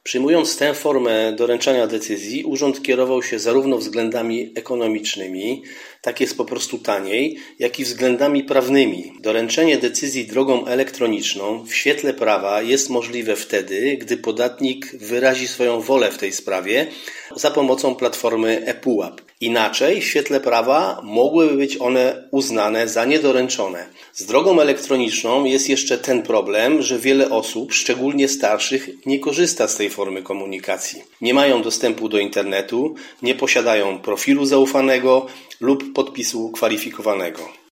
Przyjmując tę formę doręczania decyzji, urząd kierował się zarówno względami ekonomicznymi, tak jest po prostu taniej, jak i względami prawnymi. Doręczenie decyzji drogą elektroniczną w świetle prawa jest możliwe wtedy, gdy podatnik wyrazi swoją wolę w tej sprawie za pomocą platformy ePUAP. Inaczej w świetle prawa mogłyby być one uznane za niedoręczone. Z drogą elektroniczną jest jeszcze ten problem, że wiele osób, szczególnie starszych, nie korzysta z tej formy komunikacji. Nie mają dostępu do internetu, nie posiadają profilu zaufanego lub podpisu kwalifikowanego.